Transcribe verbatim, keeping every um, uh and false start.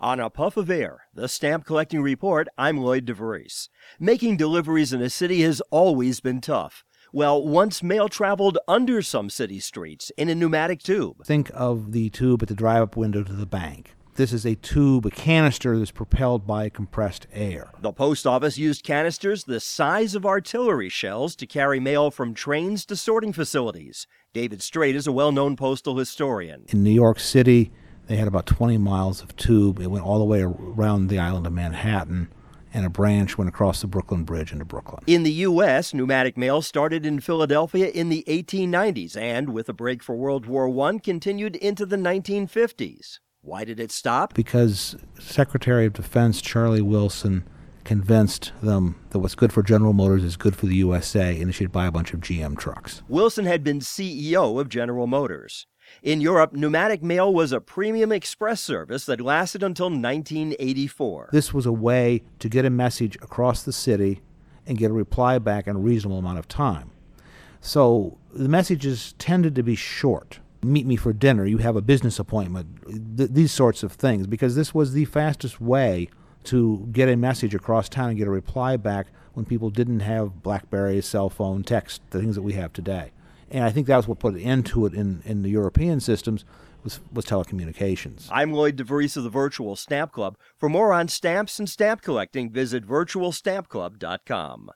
On a puff of air, the Stamp Collecting Report, I'm Lloyd DeVries. Making deliveries in a city has always been tough. Well, once mail traveled under some city streets in a pneumatic tube. Think of the tube at the drive-up window to the bank. This is a tube, a canister that's propelled by compressed air. The post office used canisters the size of artillery shells to carry mail from trains to sorting facilities. David Straight is a well-known postal historian. In New York City, they had about twenty miles of tube. It went all the way around the island of Manhattan, and a branch went across the Brooklyn Bridge into Brooklyn. In the U S, pneumatic mail started in Philadelphia in the eighteen nineties and, with a break for World War One, continued into the nineteen fifties. Why did it stop? Because Secretary of Defense Charlie Wilson convinced them that what's good for General Motors is good for the U S A, and they should buy a bunch of G M trucks. Wilson had been C E O of General Motors. In Europe, pneumatic mail was a premium express service that lasted until nineteen eighty-four. This was a way to get a message across the city and get a reply back in a reasonable amount of time. So the messages tended to be short. Meet me for dinner, you have a business appointment, th- these sorts of things, because this was the fastest way to get a message across town and get a reply back when people didn't have BlackBerry, cell phone, text, the things that we have today. And I think that was what put an end to it in, in the European systems was, was telecommunications. I'm Lloyd DeVries of the Virtual Stamp Club. For more on stamps and stamp collecting, visit virtual stamp club dot com.